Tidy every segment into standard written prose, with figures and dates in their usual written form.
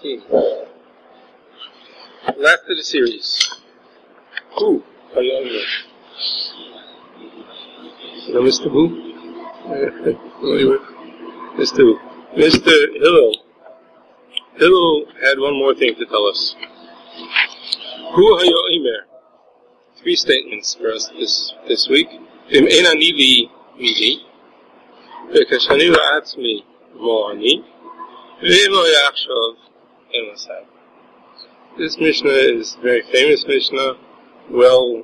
Okay. Last of the series. Who? How you on there? No, Mr. Who? Mr. Who? Mr. Hillel. Hillel had one more thing to tell us. Hu hayoimer. 3 statements for us this week. Im enani li mili. V'kashani la'atzmi mo'ani. V'imo yachshav emasai. This Mishnah is a very famous Mishnah, well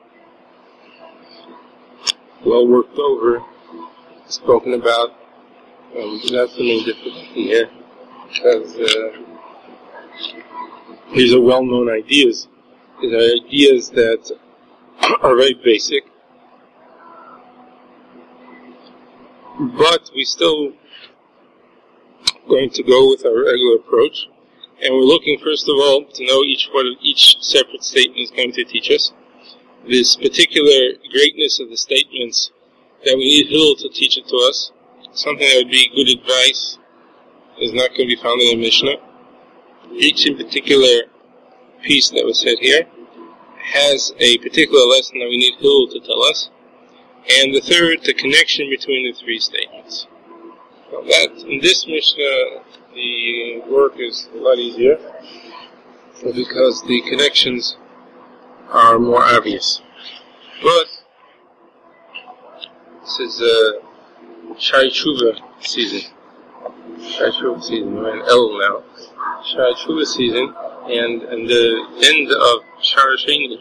worked over, spoken about. That's the main difficulty here, because these are well-known ideas. These are ideas that are very basic, but we still going to go with our regular approach. And we're looking, first of all, to know what each separate statement is going to teach us. This particular greatness of the statements, that we need Hillel to teach it to us. Something that would be good advice is not going to be found in the Mishnah. Each in particular piece that was said here has a particular lesson that we need Hillel to tell us. And the third, the connection between the 3 statements. Now that, in this Mishnah, the work is a lot easier because the connections are more obvious. But this is Shai Tshuva season. Shai Tshuva season. We're in El now. Shai Tshuva season, and the end of Shara Sheni.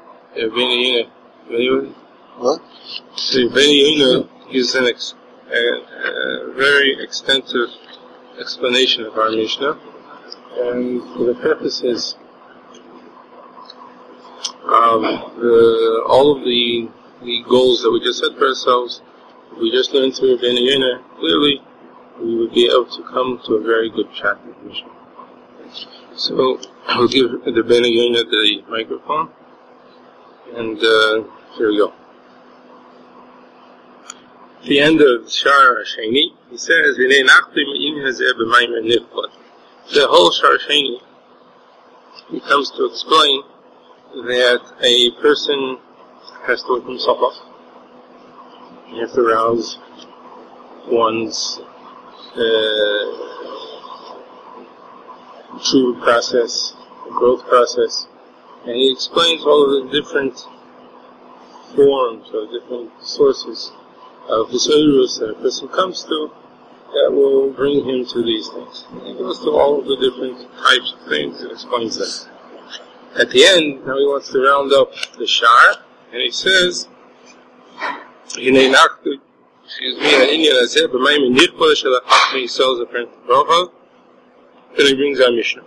What? So Beni Yuna gives a very extensive explanation of our Mishnah, and for the purposes of all of the goals that we just set for ourselves, if we just learn through Beni Yuna clearly, we would be able to come to a very good chapter of Mishnah. So I'll give the Beni Yuna the microphone, and here we go. At the end of Shara Sheni, he says, the whole Shara Sheni, he comes to explain that a person has to wake himself up. He has to arouse one's true process, growth process, and he explains all of the different forms or different sources of the Sairus that a person comes to that will bring him to these things. And he goes to all of the different types of things and explains that. At the end, now he wants to round up the Shar, and he says, then he brings our Mishnah.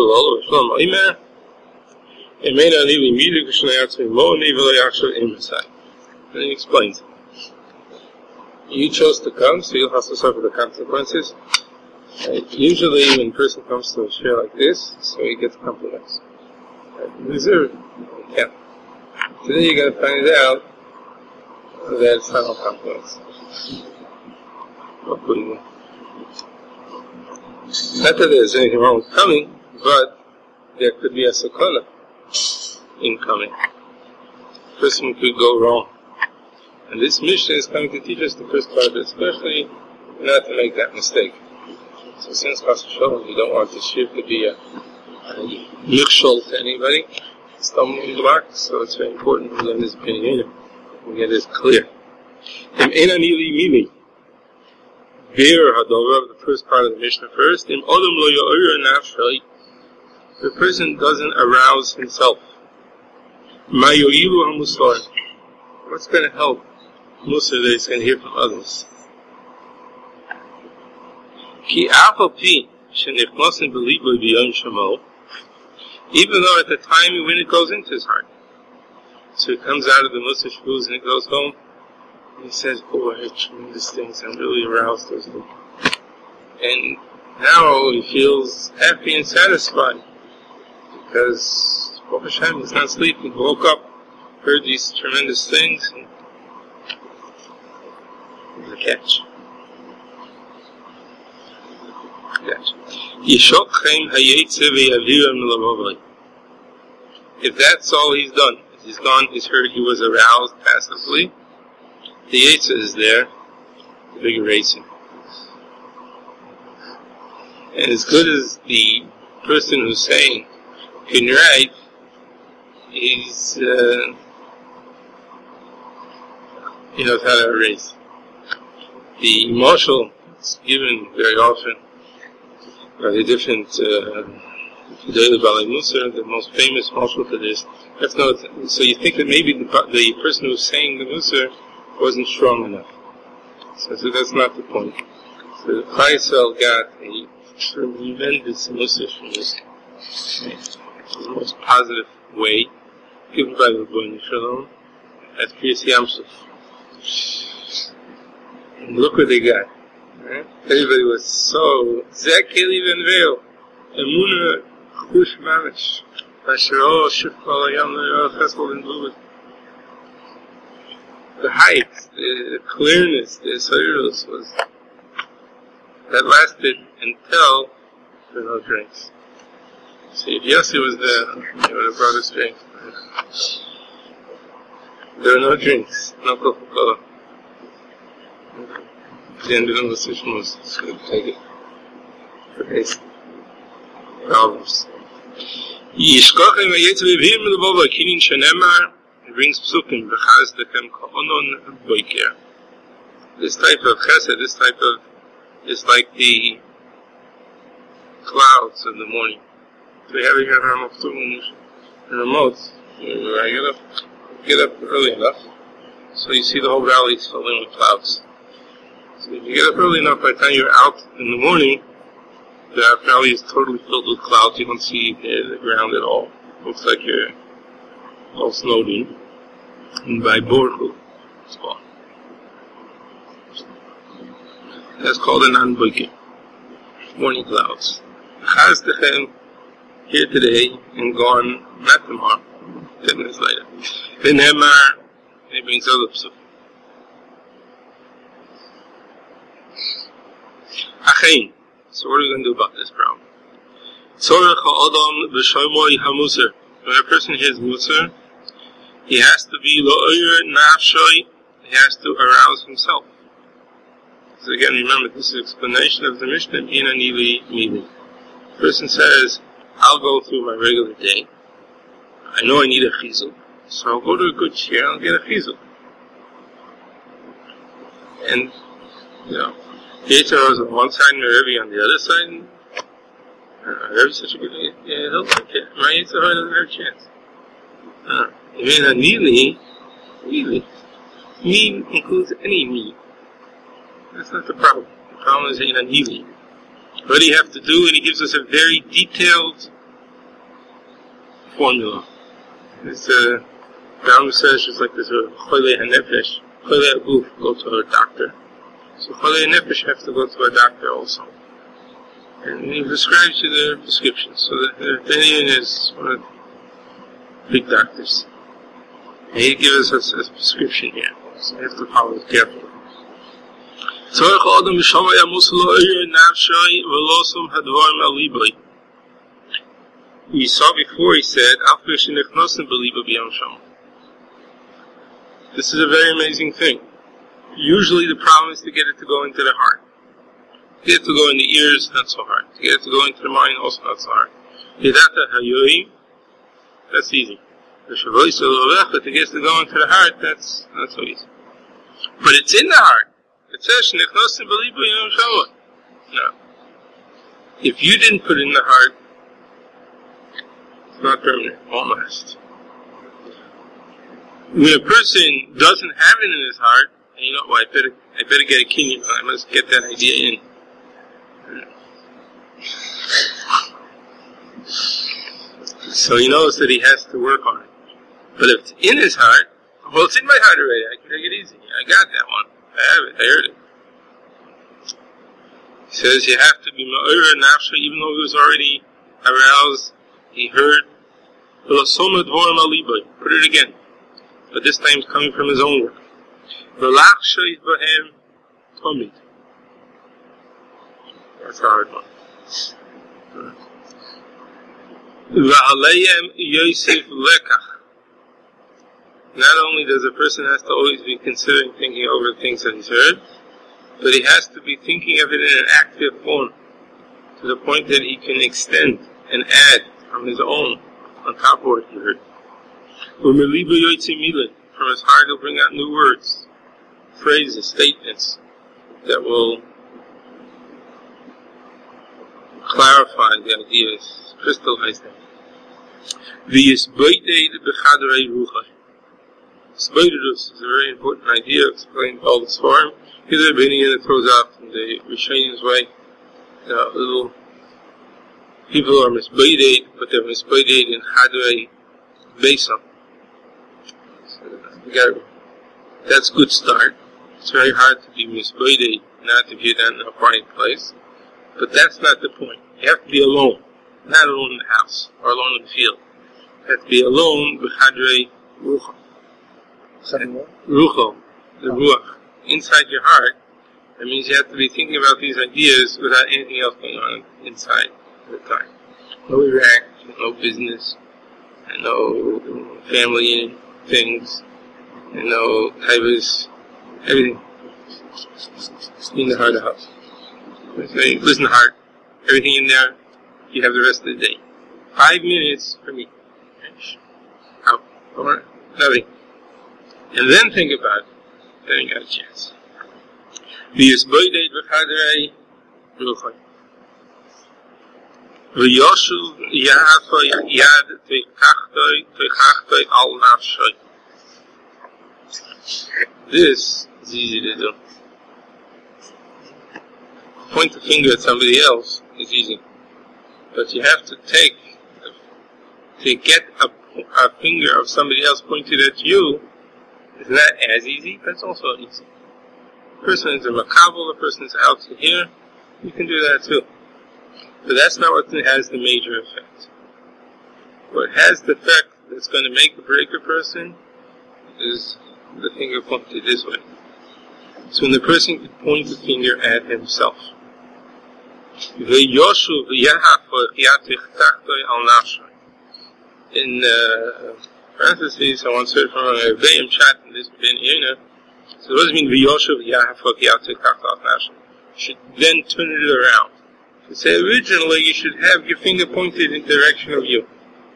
And he explains it. You chose to come, so you'll have to suffer the consequences. Usually when a person comes to a share like this, so he gets compliments. You deserve it. Yeah. Today you're going to find out that it's not all compliments. Not that there's anything wrong with coming, but there could be a sakana in coming. A person could go wrong. And this Mishnah is coming to teach us the first part of it, especially not to make that mistake. So since Chas V'Shalom, we don't want the shir to be a mikshol to anybody, stumbling block, so it's very important to learn this opinion and get this clear. Im enani li mili. Be'er hadova, the first part of the Mishnah first. Im odom lo yo'ir nafshay. The person doesn't arouse himself. Ma yo'ilu hamusar. What's going to help Musa that he's going to hear from others? Ki afal pi shenichnosin b'libo b'yom shamo. Even though at the time when it goes into his heart, so he comes out of the Musa shvuz and he goes home, and he says, "Oh, I heard tremendous things. I'm really aroused." And now he feels happy and satisfied because Baruch Hashem, he's not sleeping. He woke up, heard these tremendous things, and there's a catch. If that's all he's done, he's gone, he's heard, he was aroused passively, the Yetzer is there, the big erasing. And as good as the person who's saying can write, he's, he knows how to erase. The marshal is given very often by the different Daily Balei Musar, the most famous marshal for this. That's not, so you think that maybe the person who's saying the Musar wasn't strong enough. So that's not the point. So Faisal got a tremendous Musar from this, the most positive way, given by the Rebbeinu Shalom at Kriyas Yamsuf. And look what they got. Right? Everybody was so Zekeli Venveo Emuna Chush Mamish Vashro Shufal Yam Cheskel and Lubit. The height, the clearness, the Sairus was that lasted until there were no drinks. See, if Yossi was there, he would have brought us drinks. There were no drinks, no Coca-Cola. The end of the decision was just going to take it for basic problems. Yishkochem v'yetzer v'him l'bova kinin shenemar, it brings psukim v'chaz dechem ka'onon boiker. This type of chesed, this type of, is like the clouds in the morning. So we have it here in remote. I get up early enough, so you see the whole valley is filling with clouds. So if you get up early enough, by the time you're out in the morning, the valley is totally filled with clouds. You don't see the ground at all. Looks like you're all snowed in. And by Borchu, it's called. That's called an anbuike. Morning clouds. Chaz dechem, here today and gone, not tomorrow. 10 minutes later. V'nemar, it brings other psukim. Achein. So what are we going to do about this problem? Tzorech ha'adam v'shoymoi ha'musar. When a person hears musar, he has to be lo'oyer nafshoi, he has to arouse himself. So again, remember, this is explanation of the Mishnah, Bina Nili Mili. The person says, I'll go through my regular day. I know I need a chizuk, so I'll go to a good chair and I'll get a chizuk. And, you know, Yetzer is on one side and Rebbe on the other side, and Rebbe's such a good, yeah, he'll take it. My Yetzer doesn't have a chance. Even a Nili, me includes any me. That's not the problem. The problem is in a Nili. What do you have to do? And he gives us a very detailed formula. This Ram says it's like this Cholei HaNefesh, Cholei HaGuf, go to a doctor. So Cholei HaNefesh have to go to a doctor also. And he prescribes you the prescription. So the Daniel is one of the big doctors. And he gives us a prescription here. So you have to follow it carefully. We saw before, he said, this is a very amazing thing. Usually the problem is to get it to go into the heart. To get it to go in the ears, not so hard. To get it to go into the mind, also not so hard. That's easy. To get it to go into the heart, that's not so easy. But it's in the heart. It says, no. If you didn't put it in the heart, it's not permanent, it won't last. When a person doesn't have it in his heart, and you know, well, I better get a kinyan, I must get that idea in. So he knows that he has to work on it. But if it's in his heart, well, it's in my heart already, I can take it easy. I got that one. I have it, I heard it. He says you have to be ma'or nafsha, even though he was already aroused, he heard. Put it again. But this time it's coming from his own work. That's a hard one. V'aleim Yosef lekach. Not only does a person have to always be considering thinking over the things that he's heard, but he has to be thinking of it in an active form, to the point that he can extend and add from his own on top of what he heard. From his heart he'll bring out new words, phrases, statements that will clarify the ideas, crystallize them. Spoidus is a very important idea explained all this form. Here's a beginning that throws out in the Rishonin's way. Little people are misbeided, but they're misbeided in Hadrei Beisam. So that's a good start. It's very hard to be misbeided, not if you're not in a quiet place. But that's not the point. You have to be alone. Not alone in the house, or alone in the field. You have to be alone with Hadrei Rucha. Rucho, the Ruach, inside your heart. That means you have to be thinking about these ideas without anything else going on inside at the time. No Iraq, no business, and no family things, and no types, everything. In the heart of the house. Listen, heart, everything in there, you have the rest of the day. 5 minutes for me. Out. Or nothing. And then think about it. Then you got a chance. V'yisboidei b'chadrei ruchai. V'yoshuv yahafoy yad teichachtoi al nafshoi. This is easy to do. Point the finger at somebody else is easy. But you have to get a finger of somebody else pointed at you. It's not as easy, but it's also easy. The person is a makabel, the person is out to here, you can do that too. But that's not what has the major effect. What has the effect that's going to make or break a person is the finger pointed this way. So when the person can point the finger at himself. In parentheses, I once heard from a Rebbeim chat in this Ben Yena. So what does it mean, V'yoshuv yahafok yatzeh kach nafshay? You should then turn it around. To say originally you should have your finger pointed in the direction of you.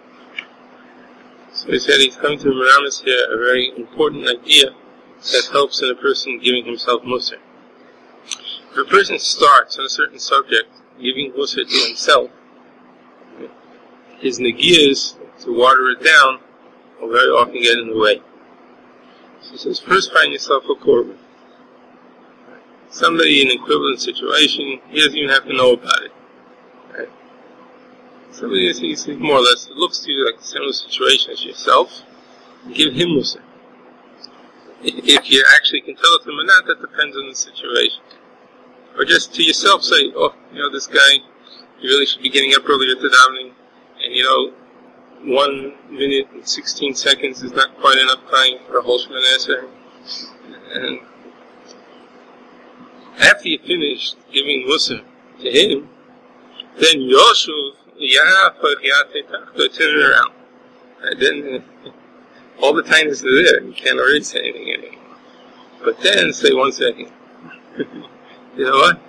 So he said he's coming to Meramis here, a very important idea that helps in a person giving himself Musar. If a person starts on a certain subject, giving Musar to himself, his negiyas, to water it down, will very often get in the way. So he says, first find yourself a korban. Somebody in an equivalent situation, he doesn't even have to know about it. Right? Somebody sees more or less, it looks to you like a similar situation as yourself, give him Musar. If you actually can tell it to him or not, that depends on the situation. Or just to yourself say, this guy, you really should be getting up earlier to davening, and 1 minute and 16 seconds is not quite enough time for a whole Shemana Esrei. And after you finish giving Musar to him, then Yoshuv turn it around. And then all the time is there, you can't already say anything anymore. But then say 1 second. You know what?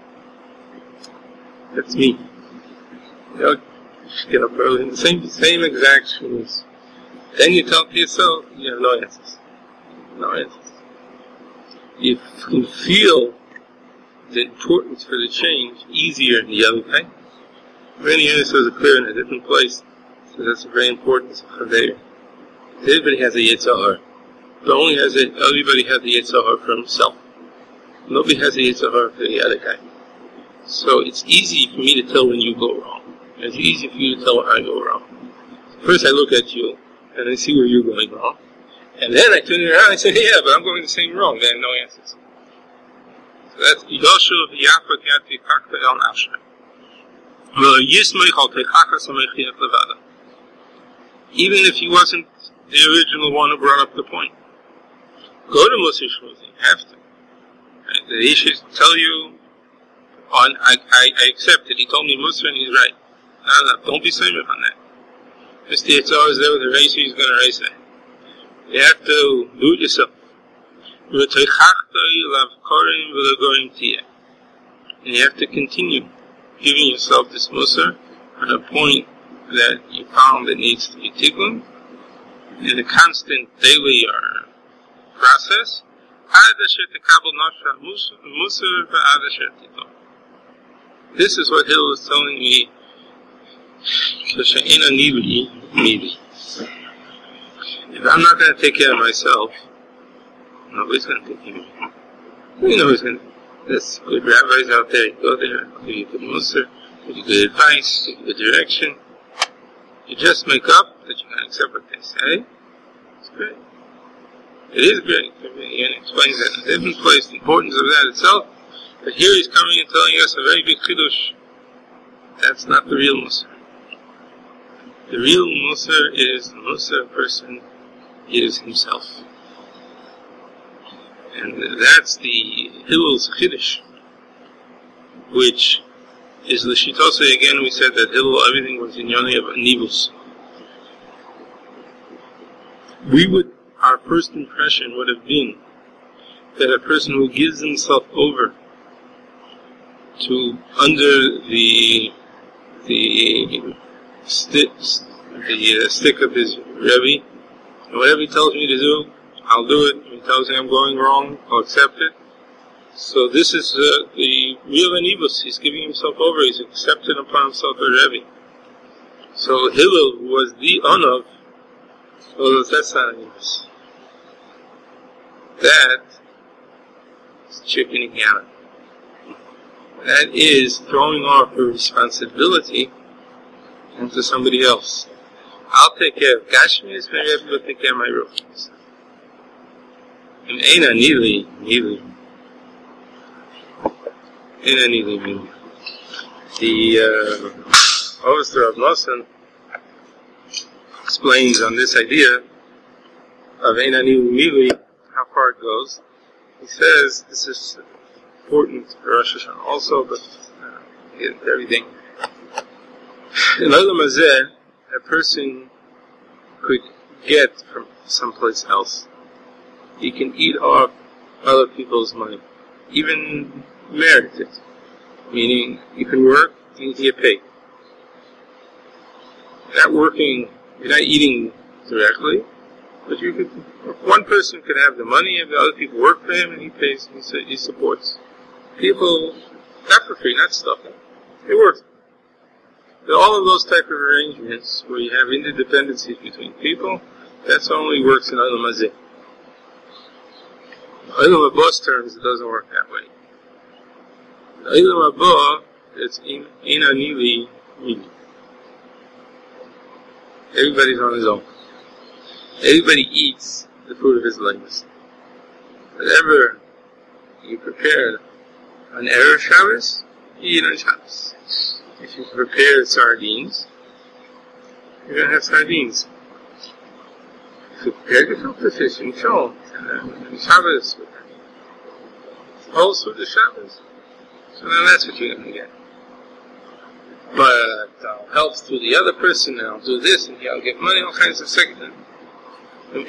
That's me. Get up early in the same exact shoes. Then you talk to yourself, you have no answers. No answers. You can feel the importance for the change easier than the other thing. Many years says it clear in a different place. So that's a very important chaver. Everybody has a Yitzhahar. Everybody has a Yitzhahar for himself. Nobody has a Yitzhahar for the other guy. So it's easy for me to tell when you go wrong. It's easy for you to tell when I go wrong. First I look at you, and I see where you're going wrong. And then I turn around and I say, yeah, but I'm going the same wrong. Then I have no answers. So that's Yoshuv Yafak Yati Kakta El Nafshay. Even if he wasn't the original one who brought up the point. Go to Musar Shmuzim. You have to. Right? He should tell you I accept it. He told me Musar and he's right. No, don't be saying on that. Mr. Yitzhak is there with the racer, he's going to race that. You have to do it yourself. And you have to continue giving yourself this Musar on a point that you found that needs to be tikkun in a constant daily process. This is what Hillel is telling me. If I'm not going to take care of myself, nobody's going to take care of me. You know who's going to. There's good rabbis out there. You go there, give you good mussar, give you good advice, give you good direction. You just make up that you're going to accept what they say. It's great. It is great. He explains that in a different place, the importance of that itself. But here he's coming and telling us a very big chidush. That's not the real Musar. The real Musar is the Musar person is himself. And that's the Hillel's Chiddush, which is the Shitose. Again, we said that Hillel, everything was in Yoni of Nivus. Our first impression would have been that a person who gives himself over to under the stick of his Rebbe, and whatever he tells me to do, I'll do it. If he tells me I'm going wrong, I'll accept it. So this is the real Anivus. He's giving himself over. He's accepted upon himself a Rebbe. So Hillel was the Onav. Well, that's not Anivus. That is chickening out. That is throwing off a responsibility onto somebody else. I'll take care of Gashmis, maybe I have to take care of my Ruchnis. And Eina Nili. The Officer of Nosson explains on this idea of Eina Nili, how far it goes. He says this is important for Rosh Hashanah also, but everything. In Olam Hazeh, a person could get from someplace else. He can eat off other people's money, even merit it. Meaning, you can work and you can get paid. Not working, you're not eating directly, but you could. One person could have the money, and the other people work for him, and he pays. He supports people, not for free, not stuff. It works. All of those type of arrangements where you have interdependencies between people, that's only works in Olam Hazeh. In Olam Habo's terms, it doesn't work that way. In Olam Habo, it's Eina Nili. Everybody's on his own. Everybody eats the fruit of his labors. Whatever you prepare on Erev Shabbos, you eat on Shabbos. If you prepare sardines, you're going to have sardines. If you prepare gefilte fish and shol, and Shabbos, also the Shabbos, so then that's what you're going to get. But I'll help through the other person, and I'll do this, and I'll get money, all kinds of second. I'm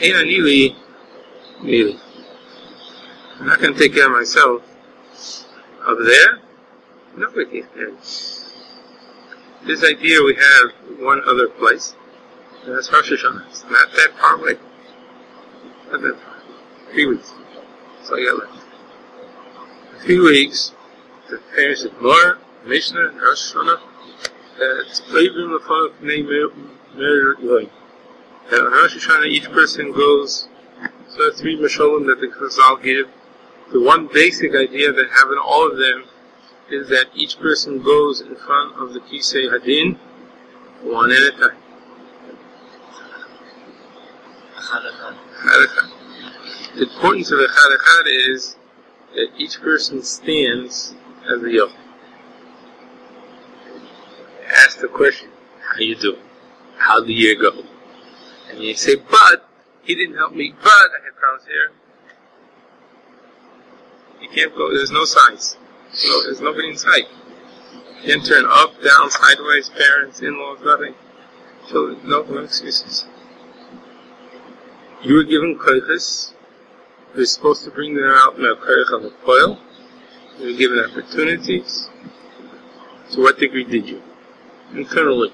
not going to take care of myself. Up there, nobody cares. This idea we have one other place, and that's Rosh Hashanah. It's not that far away. Not that far. 3 weeks. That's all you got left. 3 weeks, the parents of Gemara, Mishnah, and Rosh Hashanah, it's Oivim L'Fanov Pnei Mer Elohim. And on Rosh Hashanah, each person goes, so 3 Masholim that the Chazal give. The one basic idea that have in all of them is that each person goes in front of the Kisei Hadin, one at a time. The importance of Echad Echad is that each person stands as a Yom. Ask the question, how you doing? How'd the year go? And you say, but he didn't help me, but I had problems here. You can't go, there's no signs. So there's nobody in sight. You can't turn up, down, sideways, parents, in-laws, nothing. So no excuses. You were given koiches. You're supposed to bring them out in a koich of a coil. You were given opportunities. To what degree did you? Internally.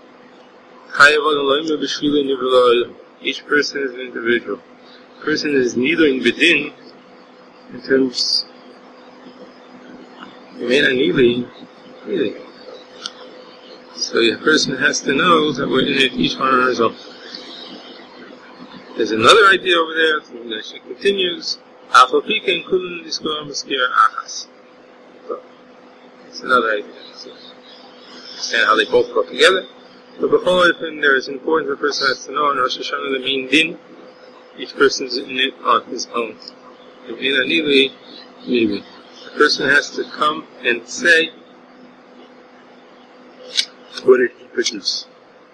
Each person is an individual. A person is neither in bedin, in terms really. So a person has to know that we're in it, each one on his own. There's another idea over there, she continues, so it's another idea. So, understand how they both go together. But before there is important, the person has to know in Rosh Hashanah the main din. Each person is in it on his own. The person has to come and say, what did he produce?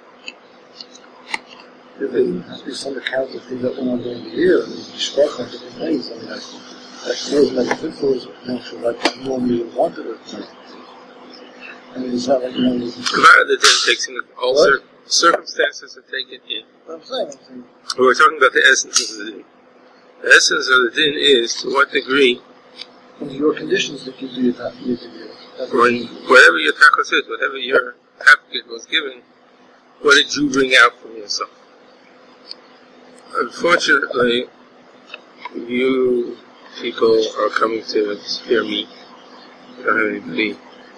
There must be some account of things that went on during the year. We spoke on different things. I mean, that shows like the influence potential, like you normally wanted it. I mean, it's not like you know. The din takes in all circumstances to take it in. I'm saying. We're talking about the essence of the din. The essence of the din is to what degree. Under your conditions that you do that, whatever your tachos is, whatever your advocate was given, what did you bring out from yourself? Unfortunately, you people are coming to hear me. I don't have anybody.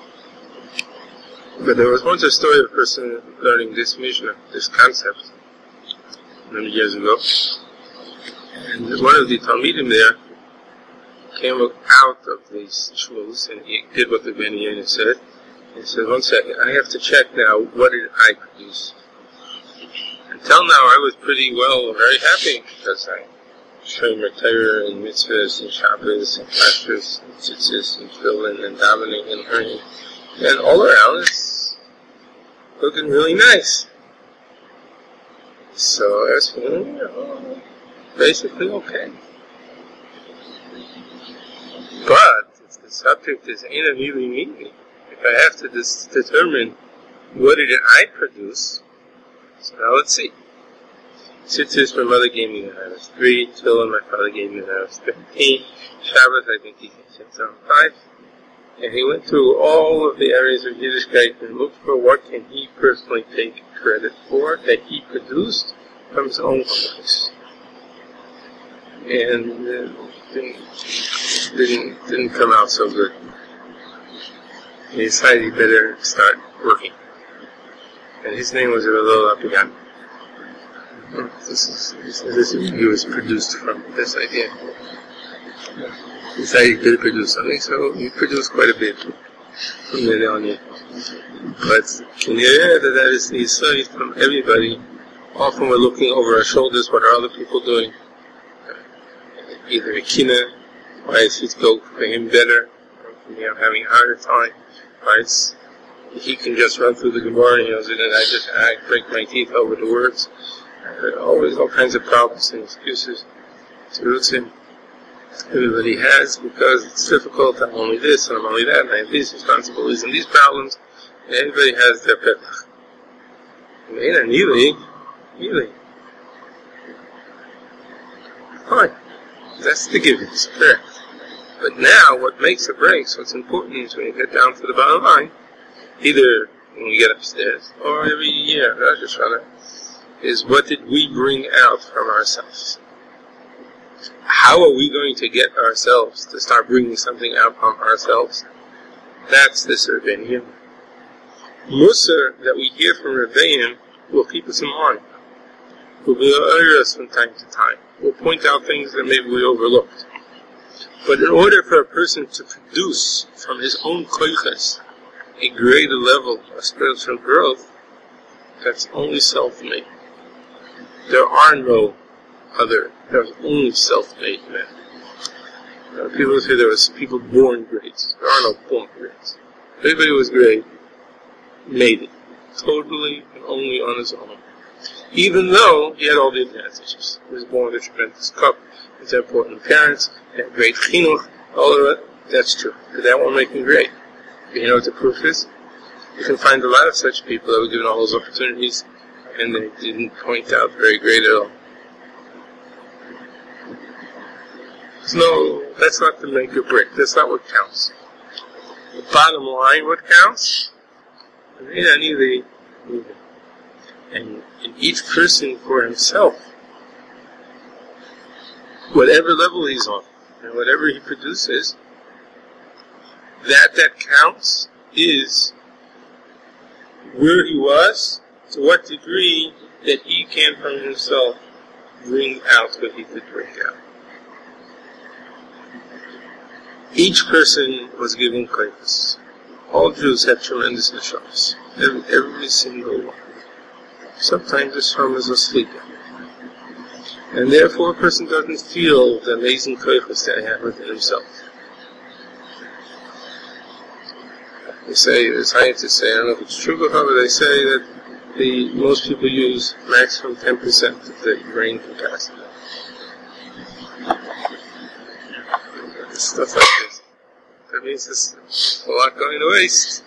But there was once a story of a person learning this Mishnah, this concept, many years ago. And one of the Talmidim there came out of these shuls and he did what the Ben Yaina said. He said, 1 second, I have to check now, what did I produce? Until now I was pretty well, very happy, because I showing my Torah and mitzvahs and Shabbos and Kashrus and tzitzis and tefillin and davening and learning. And all around it's looking really nice. So I was feeling, basically okay. But if the subject is ain't really me, if I have to determine what did I produce, so now let's see. Tzitzis, my mother gave me when I was 3. Tefillin, my father gave me when I was 15. Shabbos, I think he said 5. And he went through all of the areas of Yiddishkeit and looked for what can he personally take credit for that he produced from his own place. And didn't come out so good. He decided he better start working. And his name was Elul Apigan. He was produced from this idea. He decided he could produce something, so he produced quite a bit from then on. But can you hear that is the insight from everybody? Often we're looking over our shoulders, what are other people doing? Either a kina, why is it go for him better, or having a harder time, right? He can just run through the Gemara, he knows it, and I break my teeth over the words. Always all kinds of problems and excuses to roots him. Everybody has, because it's difficult, I'm only this, and I'm only that, and I have these responsibilities and these problems. And everybody has their petach. And really. Fine. That's the given, it's correct. But now, what makes or breaks, what's important is when you get down to the bottom line, either when we get upstairs, or every year, Rosh Hashanah, is what did we bring out from ourselves? How are we going to get ourselves to start bringing something out from ourselves? That's the Rebbeinu. Musar that we hear from Rebbeinu will keep us in mind. Will be us from time to time. Will point out things that maybe we overlooked. But in order for a person to produce from his own koiches a greater level of spiritual growth, that's only self-made. There are no other. There's only self-made men. People say there was people born great. There are no born greats. Everybody was great, made it. Totally and only on his own. Even though he had all the advantages. He was born with a tremendous cup. His important parents, he had great chinuch, all of it. That's true. But that won't make him great. But you know what the proof is? You can find a lot of such people that were given all those opportunities and they didn't point out very great at all. No, that's not the make or break. That's not what counts. The bottom line, what counts? And each person for himself, whatever level he's on, and whatever he produces, that counts is where he was, to what degree that he can from himself bring out what he could bring out. Each person was given kindness. All Jews have tremendous neshamas. Every single one. Sometimes the neshama is asleep. And therefore a person doesn't feel the amazing kindness that he has within himself. They say, the scientists say, I don't know if it's true, but they say that most people use maximum 10% of the brain capacity. Stuff like this. That means there's a lot going to waste.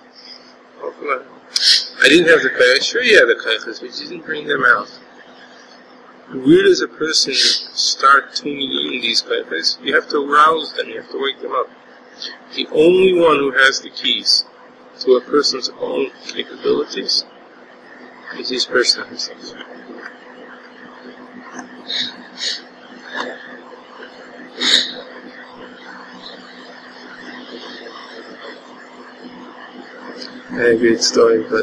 I didn't have the kayach. Sure you have the kayachas, but you didn't bring them out. Where does a person start tuning in these kayachas? You have to arouse them, you have to wake them up. The only one who has the keys to a person's own capabilities is his person himself. I had a great story, but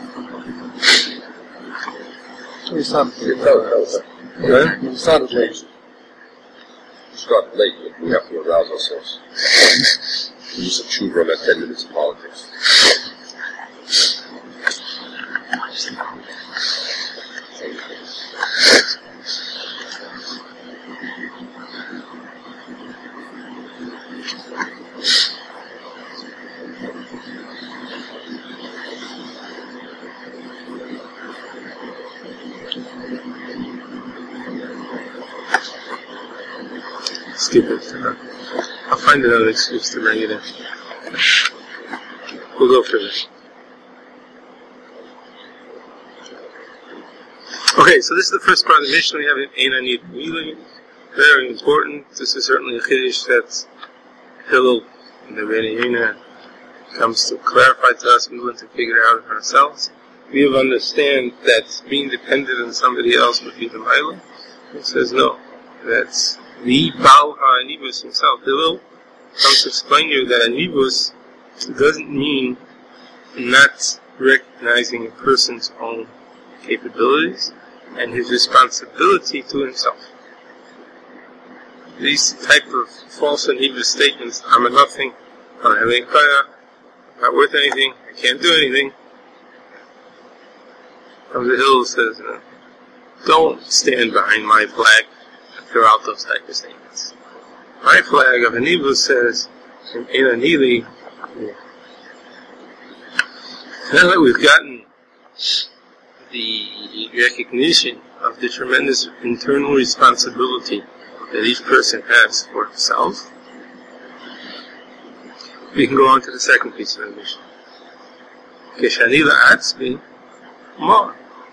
You started late. We started late, but we have to arouse ourselves. We use a tshuva on that 10 minutes of politics. skip it. I'll find another excuse to bring it in. We'll go for this. Okay, so this is the first part of the Mishnah. We have an Ein Ani really very important. This is certainly a Chiddush that Hillel and the Rebbe Yehuda comes to clarify to us. We want to figure it out ourselves. We have understand that being dependent on somebody else would be the Mila. He says no. That's the Baal HaAnivus himself. Hillel comes to explain to you that Anivus doesn't mean not recognizing a person's own capabilities and his responsibility to himself. These type of false Anivus statements, I'm a nothing, I don't have any kaya, I'm not worth anything, I can't do anything. Comes the Hillel says, don't stand behind my flag and throw out those type of statements. My flag of Anivus says, in Anili, now that we've gotten the recognition of the tremendous internal responsibility that each person has for himself, we can go on to the second piece of the mission. Keshani la'atzmi ma.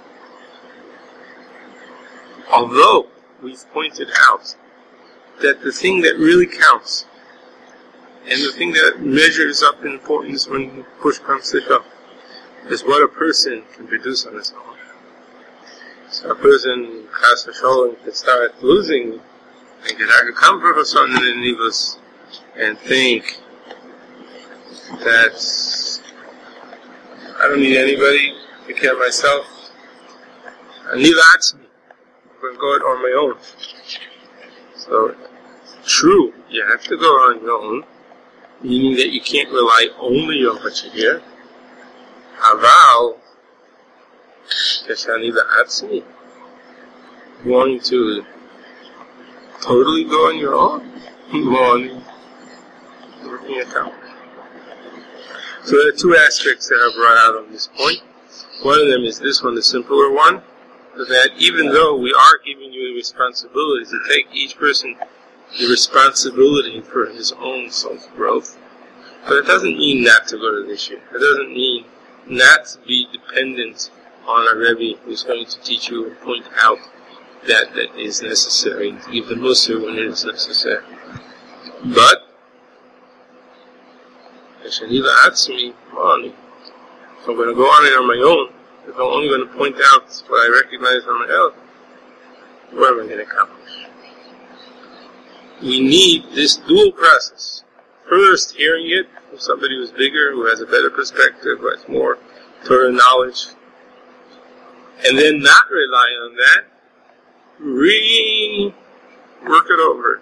Although we've pointed out that the thing that really counts and the thing that measures up in importance when push comes to shove is what a person can produce on his own. So a person, chas v'sholem, can start losing and get out of comfort of something in Nivus and think that I don't need anybody, I take care of myself. I need me. I'm going to go it on my own. So, true, you have to go on your own, meaning that you can't rely only on what you hear. Aval, Keshani la'atzmi, wanting to totally go on your own, working it out. So there are two aspects that are brought out on this point. One of them is this one, the simpler one, that even though we are giving you the responsibility to take each person the responsibility for his own self-growth. But it doesn't mean not to go to the yeshiva. It doesn't mean not to be dependent on a Rebbe who's going to teach you and point out that is necessary, and to give the musar when it is necessary. But, if I'm going to go on it on my own, if I'm only going to point out what I recognize on my own, what am I going to accomplish? We need this dual process. First, hearing it from somebody who's bigger, who has a better perspective, who has more Torah knowledge, and then not rely on that, work it over,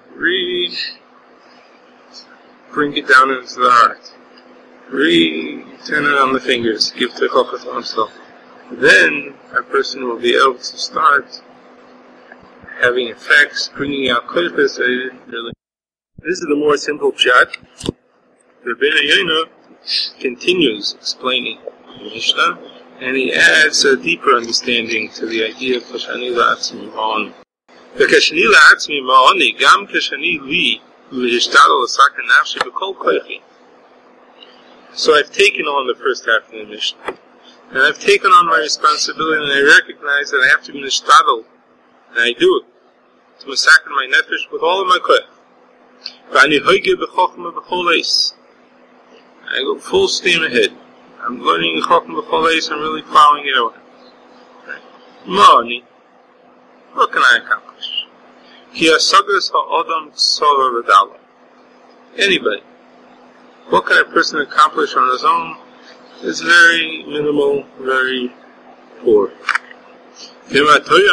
bring it down into the heart, turn it on the fingers, give techoka to himself. Then a person will be able to start having effects, bringing out kodesh. This is the more simple pshat. Rabbeinu Yonah continues explaining the Mishnah, and he adds a deeper understanding to the idea of Kashani La'atzmi Ma'oni. The Kashani La'atzmi Ma'oni, Gam Kashani Li, L'hishtadol L'saka Nafshi B'kol Koichi. So I've taken on the first half of the Mishnah, and I've taken on my responsibility, and I recognize that I have to be L'hishtadol, and I do it, to massacre my nefesh with all of my koich. V'ani hoige b'chochma b'chol eis. I go full steam ahead. I'm learning chochma b'chol eis, I'm really plowing it away. Ma'ani, what can I accomplish? Ki asagas ha'odam ksora v'dala. Anybody. What can a person accomplish on his own is very minimal, very poor. And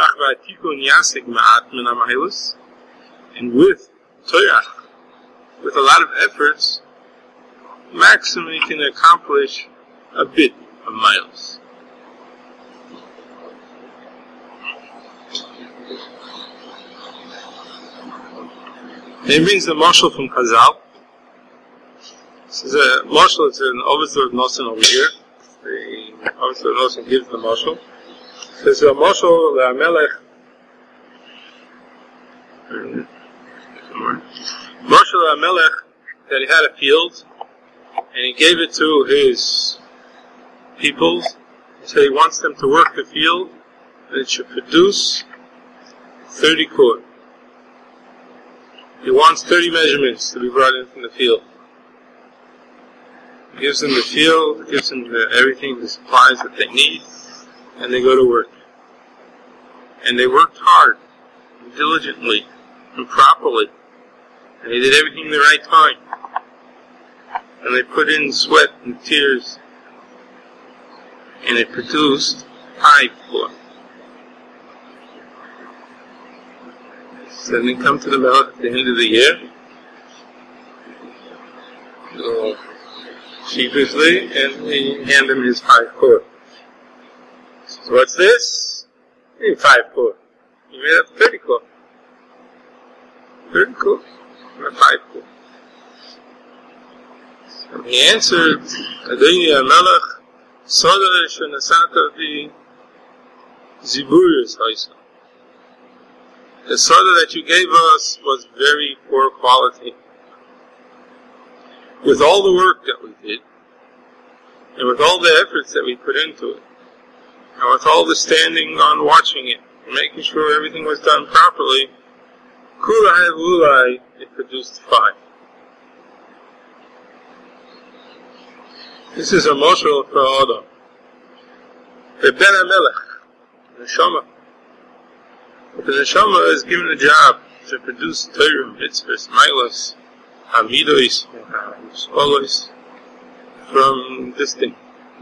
with toyach, with a lot of efforts, maximum you can accomplish a bit of miles. And he brings the marshal from Chazal. This is a marshal, it's an officer of Nosen over here. The officer of Nosen gives the marshal. There's a marshal, the Melech. Marshal Melech, that he had a field, and he gave it to his people. He said he wants them to work the field, and it should produce 30 cord. He wants 30 measurements to be brought in from the field. He gives them the field, gives them everything, the supplies that they need, and they go to work. And they worked hard, and diligently, and properly. And they did everything in the right time. And they put in sweat and tears. And it produced 5 cord. So then they come to the Melech at the end of the year. Sheepishly, and they hand him his 5 cord. So what's this? 5 cord. You made up 30 cord. 30 cord? Or 5 cord. And he answered, Adoni HaMelech, Soda Shenasata Vi Ziburis Haisa. The soda that you gave us was very poor quality. With all the work that we did, and with all the efforts that we put into it, and with all the standing on watching it, and making sure everything was done properly, Kulai Lulai, it produced 5. This is a moshel for Adam. The Ben HaMelech, the Neshama. But the Neshama is given a job to produce Torah, mitzvahs, milos, hamidos, solos, from this thing.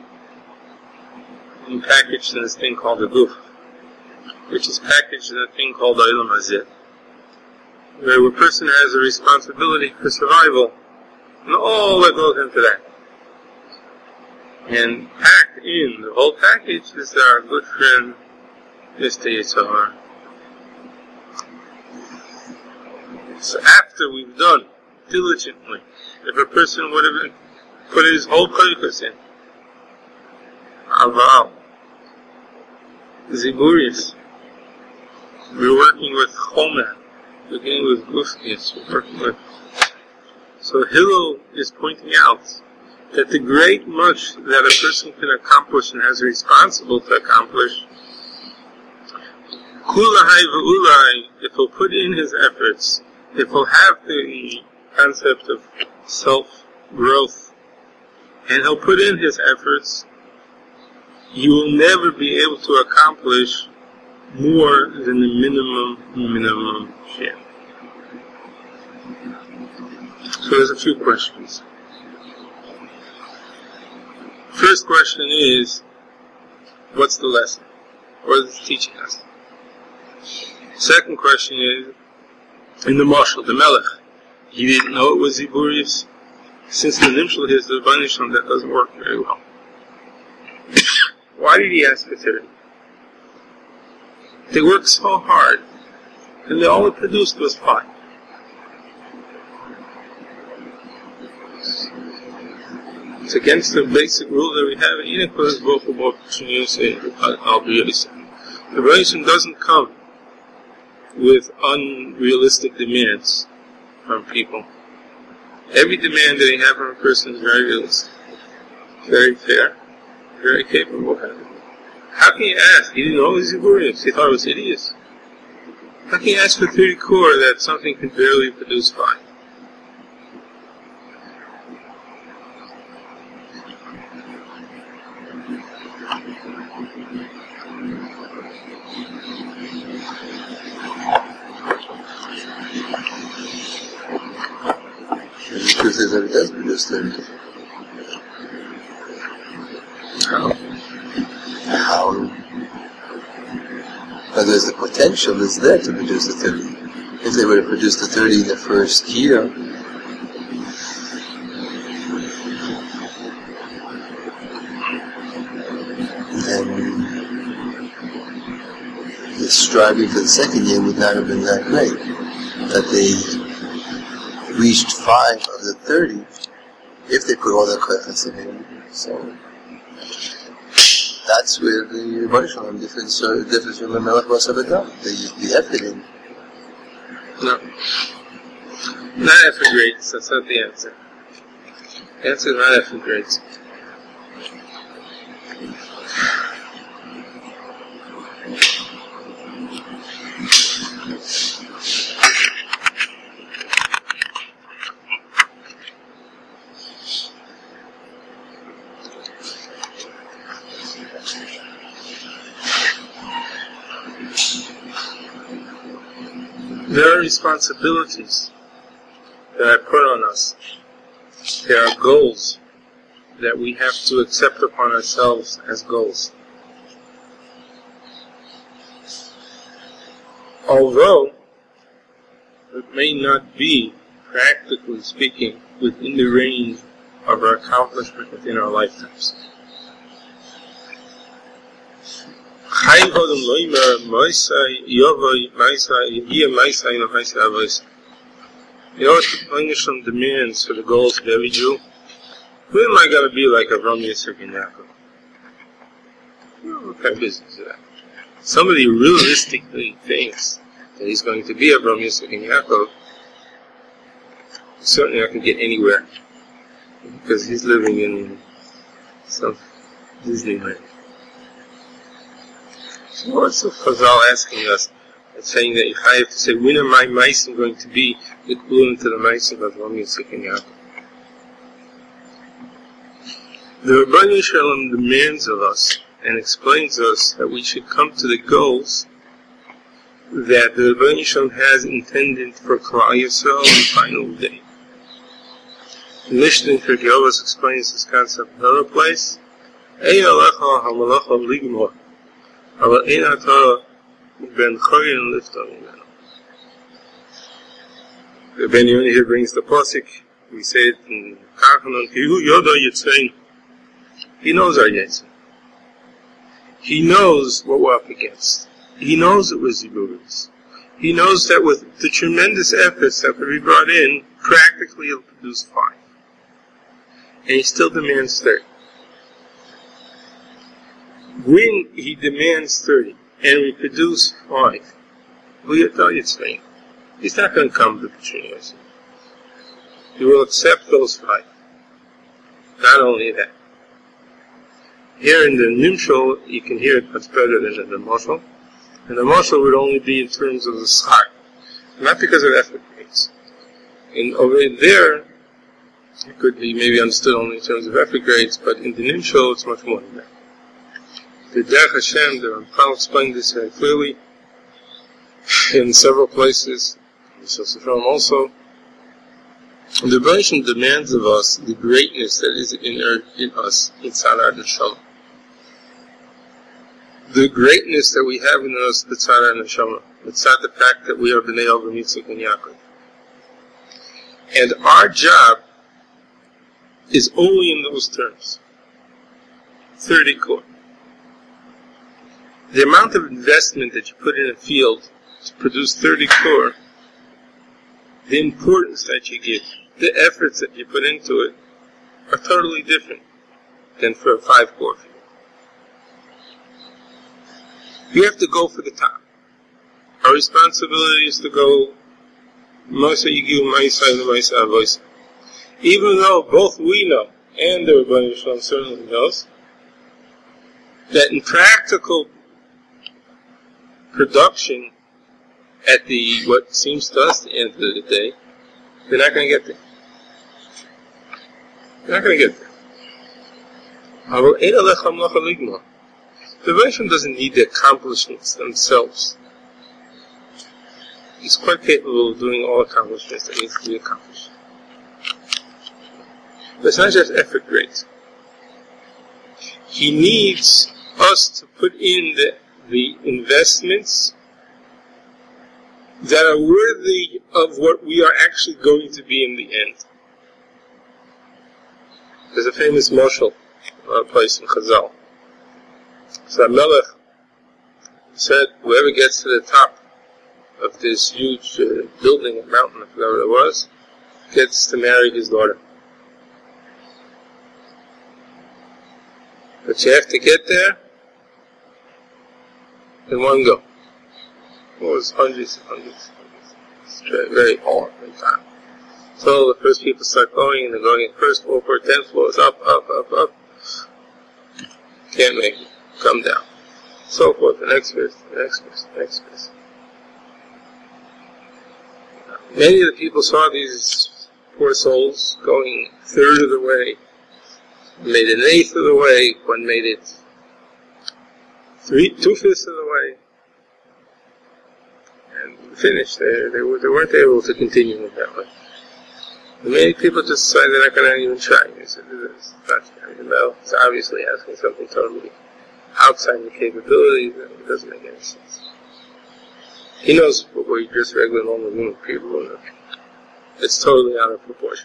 And packaged in this thing called the Guf, which is packaged in a thing called the Olam Hazeh, where a person has a responsibility for survival, and all that goes into that. And packed in the whole package is our good friend, Mr. Yitzhar. So after we've done diligently, if a person would have put his whole purpose in, Aval, Ziburis, we're working with Chomer, beginning with Guf, yes, we're working with. So Hillel is pointing out that the great much that a person can accomplish and has responsible to accomplish, Kulahai v'ulai, if he'll put in his efforts, if he'll have the concept of self-growth, and he'll put in his efforts, you will never be able to accomplish more than the minimum share. So there's a few questions. First question is, what's the lesson? What is it teaching us? Second question is, in the Mashal, the Melech, he didn't know it was Ziburius. Since the Nimshal is the Banisham, that doesn't work very well. Why did he ask for 30? They worked so hard, and all it produced was 5. It's against the basic rule that we have in Eden Kodesh Baruch Hu Baruch Al B'Yisrael. The Rebbeinu doesn't come with unrealistic demands from people. Every demand that they have from a person is very realistic, very fair, very capable of having. How can you ask? He didn't know it was Ziburius. He thought it was hideous. How can you ask for 30 core that something can barely produce 5? The truth is that it does produce 30. How? But there's the potential is there to produce the 30. If they would have produced the 30 in the first year, then the striving for the second year would not have been that great. That they reached 5 of the 30 if they put all their efforts in. So that's where the Rebbeinu difference from the Melech Vasabedam. The effort in. No. Not effort grades, that's not the answer. The answer is not effort grades. There are responsibilities that are put on us. There are goals that we have to accept upon ourselves as goals. Although it may not be, practically speaking, within the range of our accomplishment within our lifetimes. The Rebbeinu demands for the goals of every Jew. Who am I going to be like Avraham, Yitzchak, and Yaakov? What kind of business is that? Somebody realistically thinks that he's going to be Avraham, Yitzchak, and Yaakov. He's certainly not going to get anywhere because he's living in some Disneyland. So what's the Chazal asking us? It's saying that I have to say, when are my Maisim going to be equivalent to the Maisim of Avraham, Yitzchak, and Yaakov? The Rebbeinu Shalom demands of us and explains to us that we should come to the goals that the Rebbeinu Shalom has intended for Klal Yisrael on the final day. The Mishnah in Pirkei Avos explains this concept in another place. Ein alecha hamalacha ligmor, aber ein ata ben chorin lifta mimeno. The Ben Yoni here brings the pasuk. We say it in Kachanon, Kihu Yoda Yitzein. He knows our Yitzhak. He knows what we're up against. He knows it was Ziburis. He knows that with the tremendous efforts that will be brought in, practically he'll produce 5. And he still demands 30. When he demands 30 and we produce 5, we are Yitzchak. he's not going to come to the Trinity. He will accept those 5. Not only that. Here in the Nimshal, you can hear it much better than in the Moshel. And the Moshel would only be in terms of the Schar. Not because of effort grades. And over there, it could be maybe understood only in terms of effort grades, but in the Nimshal, it's much more than that. The Derech Hashem, the Ramchal explained this very clearly in several places, in Shosef Shalom also. The Rebbeinu demands of us the greatness that is in us, inside our neshama. The greatness that we have in us, inside our neshama, inside the fact that we are Bnei Avraham, Yitzchak, and Yaakov. And our job is only in those terms. 30 core. The amount of investment that you put in a field to produce 30 core, the importance that you give, the efforts that you put into it, are totally different than for a 5 core field. You have to go for the top. Our responsibility is to go Masa Yigiu Maisa and Maisa Avoisa. Even though both we know, and the Rebbeinu Shalom certainly knows, that in practical production, at the, what seems to us, the end of the day, they're not going to get there. They're not going to get there. The Rebbeinu doesn't need the accomplishments themselves. He's quite capable of doing all accomplishments that needs to be accomplished. But it's not just effort grades. He needs us to put in the investments that are worthy of what we are actually going to be in the end. There's a famous marshal place in Chazal. So Melech said, whoever gets to the top of this huge building or mountain, I forgot what it was, gets to marry his daughter. But you have to get there in one go. It was hundreds. It's very hard and time. So the first people start going, and they're going in first floor, 10 floors, up. Can't make it. Come down. So forth, the next person. Many of the people saw these poor souls going a third of the way, made an eighth of the way, one made it 2/5 of the way, and finished. They weren't able to continue in that way. Many people just decided they're not going to even try. They said, it's obviously asking something totally outside the capabilities, and it doesn't make any sense. He knows what we're just regular normal human people, and it's totally out of proportion.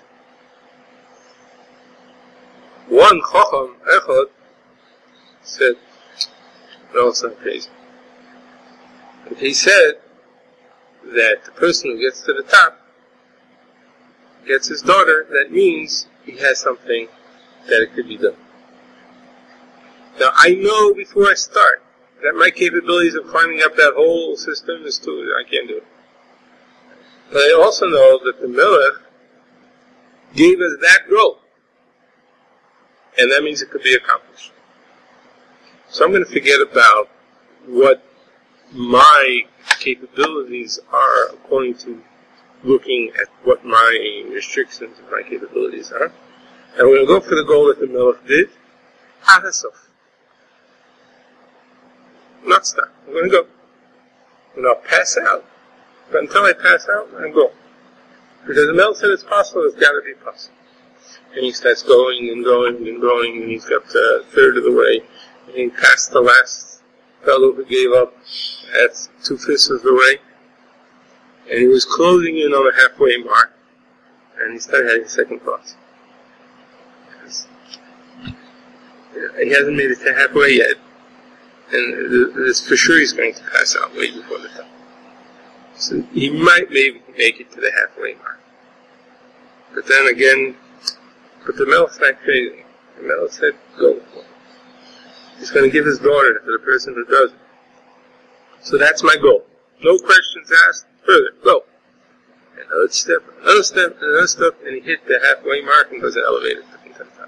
One Chacham Echad said, no, it's not crazy. But he said that the person who gets to the top gets his daughter, that means he has something that it could be done. Now, I know before I start that my capabilities of climbing up that whole system is I can't do it. But I also know that the Melech gave us that goal. And that means it could be accomplished. So I'm going to forget about what my capabilities are according to looking at what my restrictions of my capabilities are. And we're going to go for the goal that the Melech did. Adasof. Not stop. I'm going to go. And I'll pass out. But until I pass out, I'm going. Because the Melech said it's possible, it's got to be possible. And he starts going, and he's got a third of the way. And he passed the last fellow who gave up at 2/5 of the way. And he was closing in on the halfway mark. And he started having second thoughts. He hasn't made it to halfway yet. And this for sure he's going to pass out way before the time. So he might maybe make it to the halfway mark. But then again, the Melech's not crazy. The Melech said, go. He's going to give his daughter to the person who does it. So that's my goal. No questions asked, further, go. another step, and he hit the halfway mark and goes elevated to the top.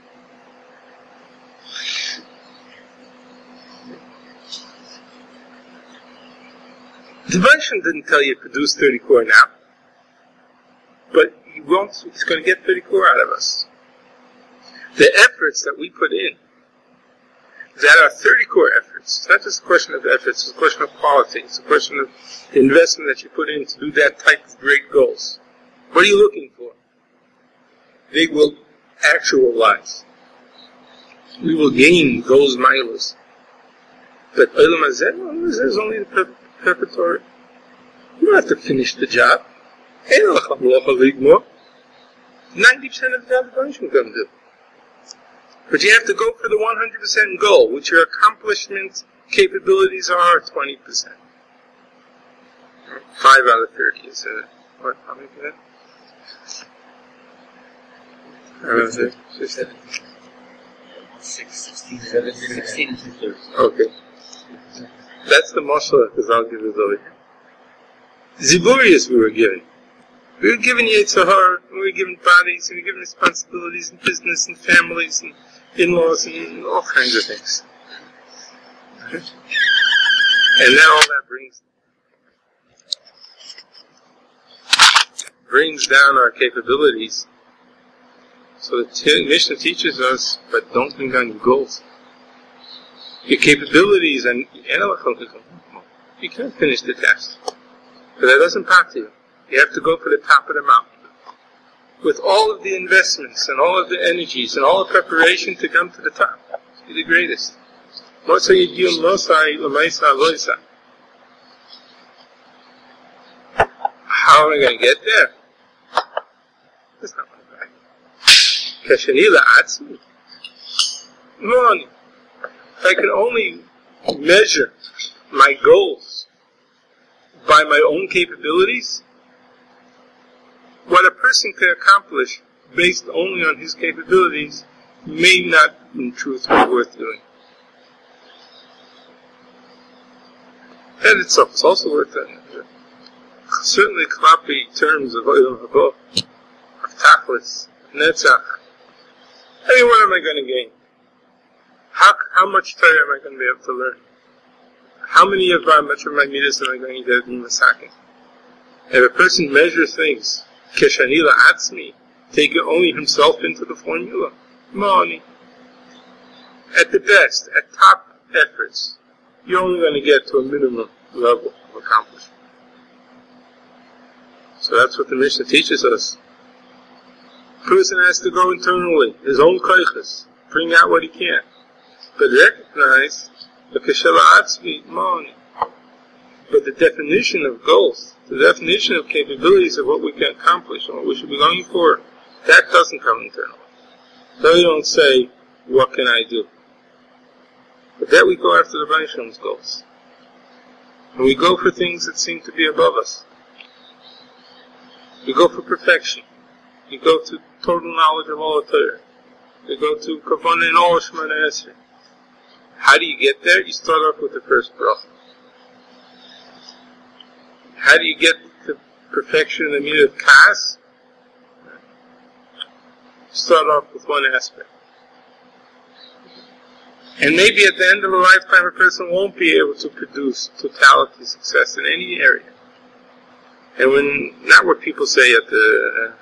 The Vaishnav didn't tell you to produce 30 core now, but he's going to get 30 core out of us. The efforts that we put in, that are 30 core efforts, it's not just a question of efforts, it's a question of quality, it's a question of the investment that you put in to do that type of great goals. What are you looking for? They will actualize. We will gain those miles. But Olam Hazeh is only the preparatory. You don't have to finish the job. 90% of the job the Baruch going to do. But you have to go for the 100% goal, which your accomplishment capabilities are 20%. 5 out of 30 is what? How many is that? 16 and 2/3. Okay. That's the mashal because I'll give it over here. Ziburius we were given. We were given Yetzirah, we were given bodies, and we were given responsibilities in business and families and in-laws and all kinds of things. And then all that brings down our capabilities. So the Mishnah teaches us, but don't bring down your goals. Your capabilities and you can't finish the test. But that doesn't part you. You have to go for the top of the mountain. With all of the investments and all of the energies and all the preparation to come to the top. Be the greatest. How am I going to get there? That's not my bag. Kashanila Atzmi. Money. If I can only measure my goals by my own capabilities, what a person can accomplish based only on his capabilities may not, in truth, be worth doing. That itself is also worth doing. Certainly, klapi terms of Olam Haba, of Tachlis, of Netzach. I mean, what am I going to gain? How much Torah am I going to be able to learn? How much of my midas am I going to get in Masakin? If a person measures things, Keshanila Atzmi, take only himself into the formula. Money. At the best, at top efforts, you're only going to get to a minimum level of accomplishment. So that's what the Mishnah teaches us. A person has to go internally, his own koiches, bring out what he can. But recognize the Keshala Atzmi, money. But the definition of goals, the definition of capabilities of what we can accomplish and what we should be going for, that doesn't come internally. So you don't say, what can I do? But that we go after the Baishlam's goals. And we go for things that seem to be above us. We go for perfection. We go to total knowledge of all the Torah. We go to Kavanah and all Shemana Esrei. How do you get there? You start off with the first bracha. How do you get to perfection in the meaning of Kas? Start off with one aspect. And maybe at the end of a lifetime, a person won't be able to produce totality success in any area. And not what people say at the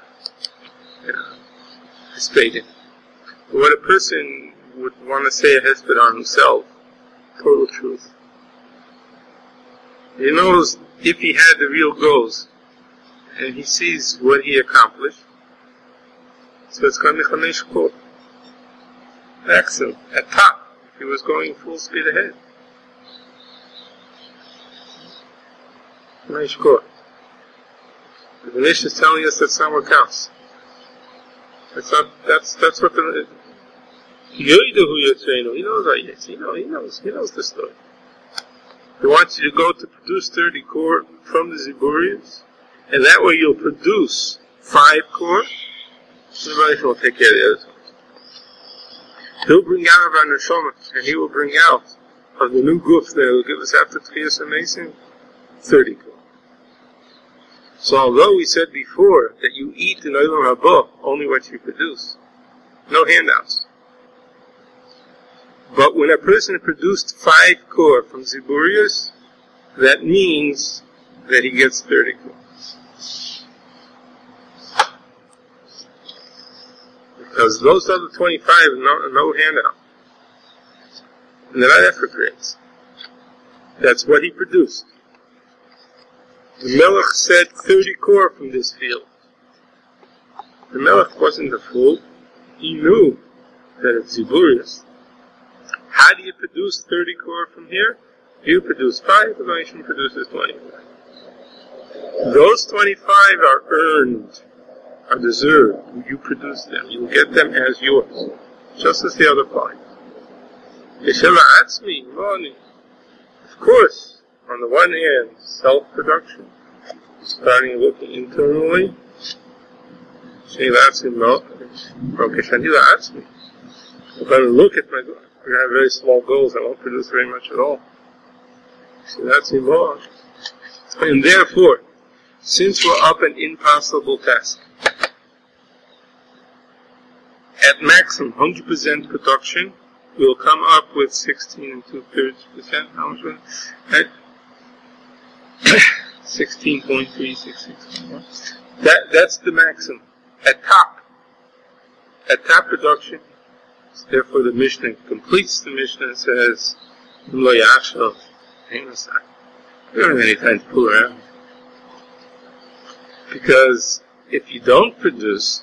Hesped, but what a person would want to say a Hesped on himself, total truth. He knows if he had the real goals, and he sees what he accomplished, so it's going to be Chamesh Kol. Excellent. At top, if he was going full speed ahead. Chamesh Kol. The Mishnah is telling us that's not what counts. That's what the Yoidahu Yotzreinu, he knows Ayetz, he knows the story. He wants you to go to produce 30 core from the Ziburians, and that way you'll produce 5 core, so the Baruch will take care of the other ones. He'll bring out of our neshama, and he will bring out of the new guf that will give us after Tchiyas Amazing 30 core. So although we said before that you eat in Olam Haba only what you produce, no handouts. But when a person produced 5 kor from Ziburius, that means that he gets 30 kor. Because those other 25 are no handout. And they're not effort grades. That's what he produced. The Melech said 30 kor from this field. The Melech wasn't a fool. He knew that it's Ziburius. How do you produce 30 kor from here? You produce 5, the nation produces 25. Those 25 are earned, are deserved. You produce them. You get them as yours. Just as the other 5. Of course, on the one hand, self-production, starting looking internally. If I'm going to look at my goals, I have very small goals, I won't produce very much at all. So that's involved. And therefore, since we're up an impossible task, at maximum 100% production, we'll come up with 16 2/3%. How much was it? 16.366. That's the maximum. At top production, therefore the Mishnah completes the Mishnah and says, Lo Yachshov, hang on a second. We don't have any time to fool around. Because if you don't produce,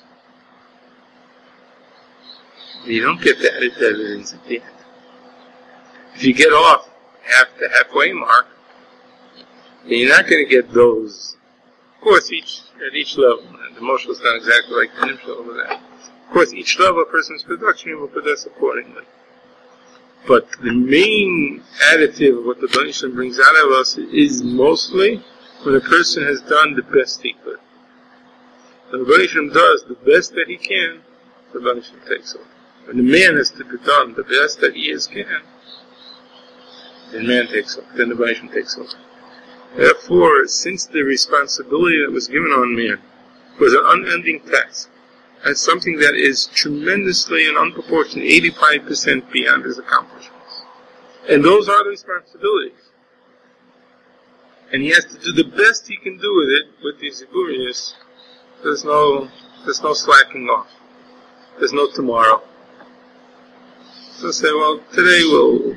you don't get the added evidence at the end. If you get off the halfway mark, then you're not going to get those. Of course, at each level, and the Moshe is not exactly like the Nimshal over that. Of course, each level of a person's production, you will produce accordingly. But the main additive of what the Banishim brings out of us is mostly when a person has done the best he could. When the Banishim does the best that he can, the Banishim takes over. When the man has to be done the best that he can, then man takes over. Then the Banishim takes over. Therefore, since the responsibility that was given on man was an unending task, and something that is tremendously and unproportionate 85% beyond his accomplishments, and those are the responsibilities, and he has to do the best he can do with it, with these Ziburius, there's no slacking off. There's no tomorrow. So say, well, today we'll,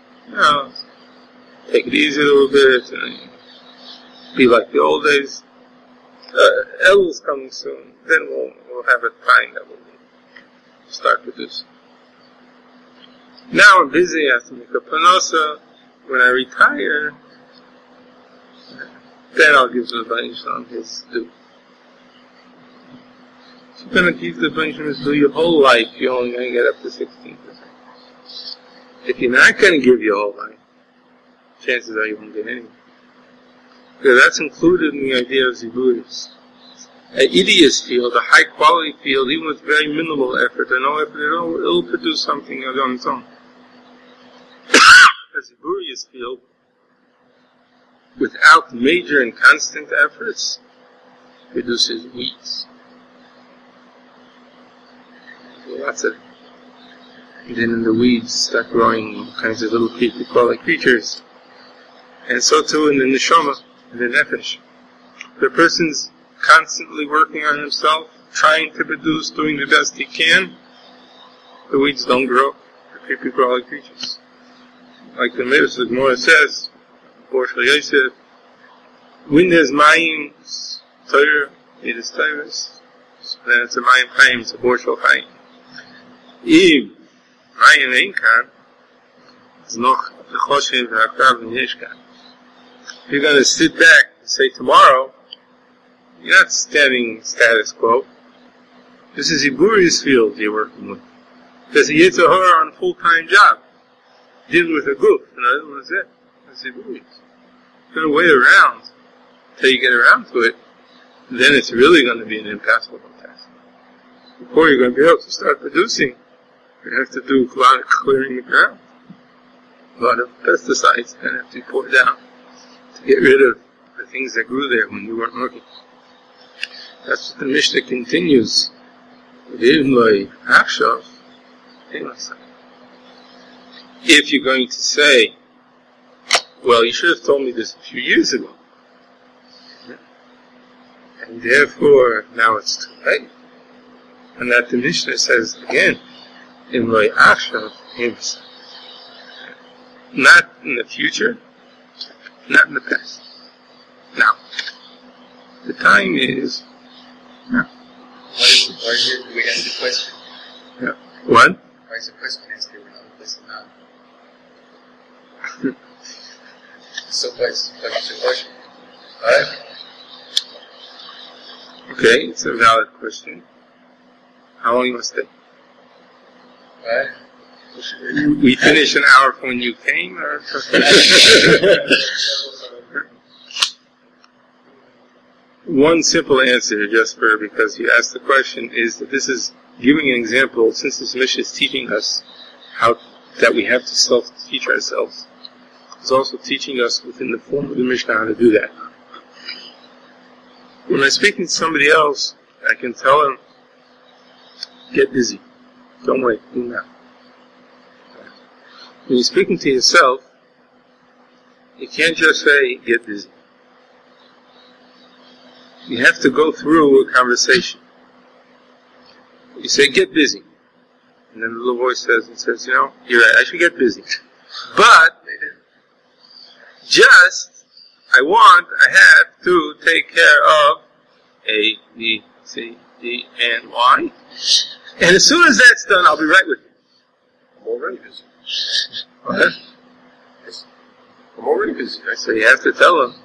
take it easy a little bit, and be like the old days. Elul's coming soon. Then we'll have a time that we'll start producing. Now I'm busy. I have to make a panosa. When I retire, then I'll give the Banishim his due. If you're going to give the Banishim his due your whole life, you're only going to get up to 16%. If you're not going to give your whole life, chances are you won't get anything. Because that's included in the idea of Ziburius. An Idias field, a high quality field, even with very minimal effort or no effort at all, it'll produce something on its own. A Ziburius field, without major and constant efforts, produces weeds. Lots of, and then in the weeds start growing all kinds of little crawly creatures. And so too in the neshama, in the nefesh. The person's constantly working on himself, trying to produce, doing the best he can. The weeds don't grow. The creepy crawly creatures. Like the Midrash, the Gemara says, Borshal Yosef, when there's mayim, Torah, it is Torahs. Then it's a mayim chaim, it's a Borshal chaim. If mayim ein kan, it's noch the choshev v'hakav v'yeshkan. If you're going to sit back and say tomorrow, you're not standing status quo. This is Ziburius field you're working with. There's a Yetzer Hara on a full-time job, dealing with a goof. In other words, that's Ziburius. You're going to wait around until you get around to it, then it's really going to be an impassable task. Before you're going to be able to start producing, you have to do a lot of clearing the ground. A lot of pesticides going to have to be poured down to get rid of the things that grew there when you weren't looking. That's what the Mishnah continues. If you're going to say, well, you should have told me this a few years ago, and therefore now it's too late, and that the Mishnah says again, not in the future, not in the past. Now, the time is. Why did we end the question? Yeah. What? Why is the question asked here? We're not replacing now. So place. That's your question. Alright? Okay, it's a valid question. How long you want to stay? Alright? We finished an hour from when you came, or? One simple answer, Jesper, because you asked the question, is that this is giving an example, since this Mishnah is teaching us how that we have to self-teach ourselves. It's also teaching us within the form of the Mishnah how to do that. When I'm speaking to somebody else, I can tell them, get busy. Don't wait, do now. When you're speaking to yourself, you can't just say, get busy. You have to go through a conversation. You say, get busy. And then the little voice says, you're right, I should get busy. But, I have to take care of A, B, C, D, and Y. And as soon as that's done, I'll be right with you. I'm already busy. What? I'm already busy. So you have to tell them,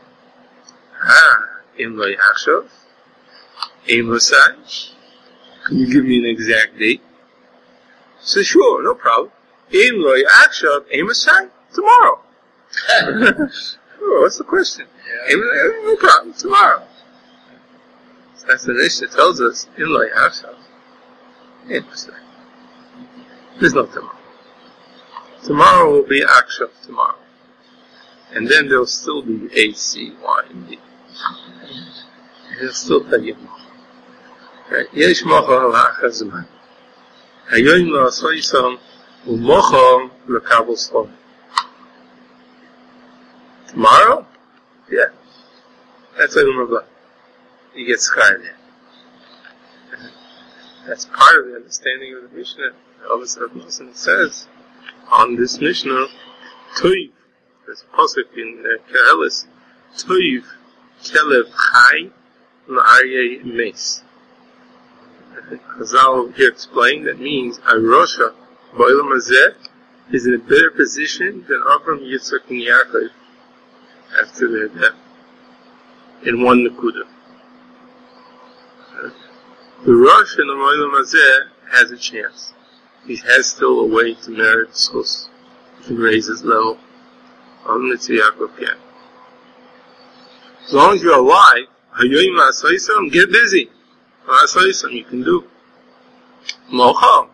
Im lo yachshav, Im lo sai. Can you give me an exact date? So sure, no problem. Im lo yachshav, Im lo sai, tomorrow. Sure, what's the question? Yeah. No problem, tomorrow. So that's the Mishnah tells us, Im lo yachshav, Im lo sai. There's no tomorrow. Tomorrow will be Akshav tomorrow. And then there'll still be A, C, Y, and D. He'll still tell you more. Right? Yesh mocho halach hazman. Hayoim lo asoyisam u'mocho l'kabel slom. Tomorrow? Yeah. That's what Umar. You get schar there. That's part of the understanding of the Mishnah. Elvis Rav Nosson says on this Mishnah, Toiv, there's a pasuk in Kehelis, Toiv kelev chai la'aryeh mes. Chazal here explained that means Arosha ba'olam hazeh is in a better position than Avram, Yitzchak, and Yaakov after their death in one Nakuda. The Rosh in the ba'olam hazeh has a chance. He has still a way to merit schus. He can raise his level. Only to Yaakov can. As long as you're alive, Hayoim la'asoyisam, get busy. La'asoyisam, you can do. Mocha.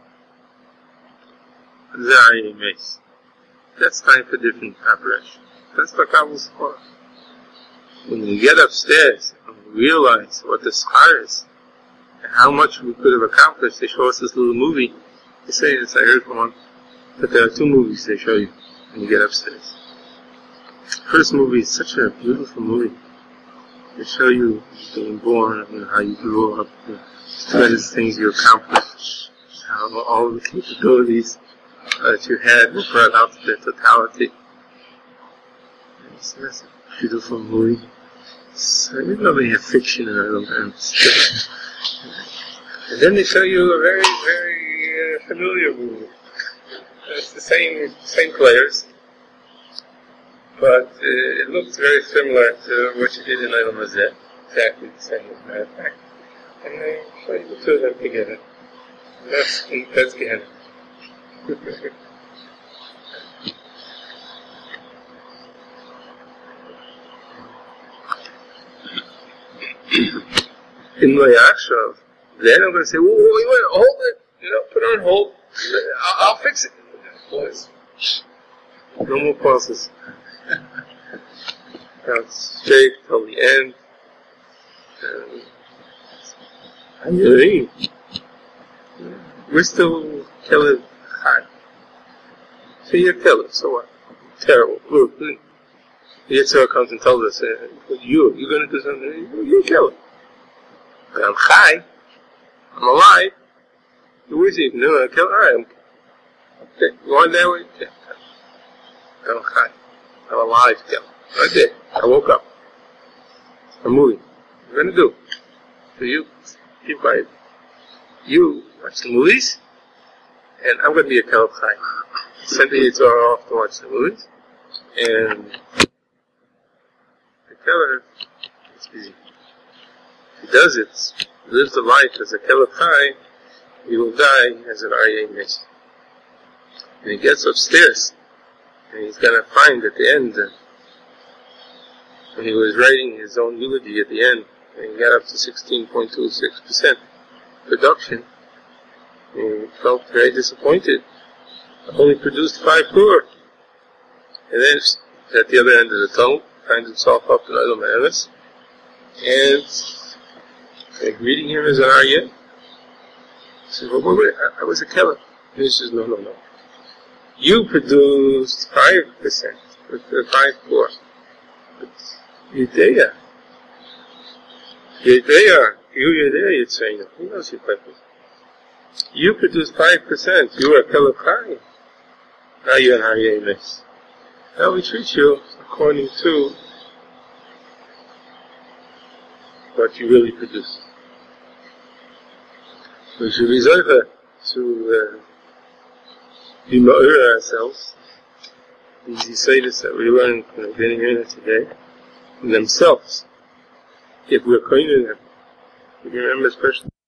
Zayeh mes. That's time for different operation. That's the Kabbalah schar. When you get upstairs and realize what the schar is, and how much we could have accomplished, they show us this little movie. They say this, I heard from one, that there are 2 movies they show you when you get upstairs. First movie is such a beautiful movie. They show you being born and how you grew up, the tremendous things you accomplished, how all the capabilities that you had were brought out to their totality. It's a beautiful movie. So you know they have fiction in it, and then they show you a very, very familiar movie. It's the same players, but it looks very similar to what you did in Olam Hazeh. Exactly the same, as a matter of fact. And they show you the 2 of them together. That's Gehenna. In my Akshav, then I'm going to say, wait, hold it. Put it on hold. I'll fix it. Pause. No more pauses. Now it's straight till the end. We're still Keller Chai. So you're Keller, so what? Terrible. Look, the Yitzhak comes and tells us, you're going to do something, you're Keller. But I'm Chai. I'm alive. Who is he? No, I'm Keller. Alright, okay. You want that way? Yeah. I'm Chai. I'm alive, Keller. Right there. I woke up. I'm moving. What are you going to do? So you keep quiet. You watch the movies, and I'm going to be a Keller Chai. Send the Yitzhak off to watch the movies, and the Keller is busy. If he does it, lives the life as a Keller Chai, he will die as an Aryeh Mesh. And he gets upstairs, and he's going to find at the end that when he was writing his own eulogy at the end, and he got up to 16.26% production, and he felt very disappointed. Only produced 5 crore. And then at the other end of the tunnel, finds himself up in Olam Emes, and they're greeting him as an Aryeh. He says, well, wait, I was a Keller. And he says, no. You produced 5%, with 5 crore. But Yedea, you're saying, who knows your 5%? You produced 5%, you were a Keller Chai. Now you're an Aryeh Mesh. Now we treat you according to what you really produce. We should be zocher to be ma'or ourselves. These Yisaitis that we learned from the beginning of today, themselves. If we're cleaning them, we remember especially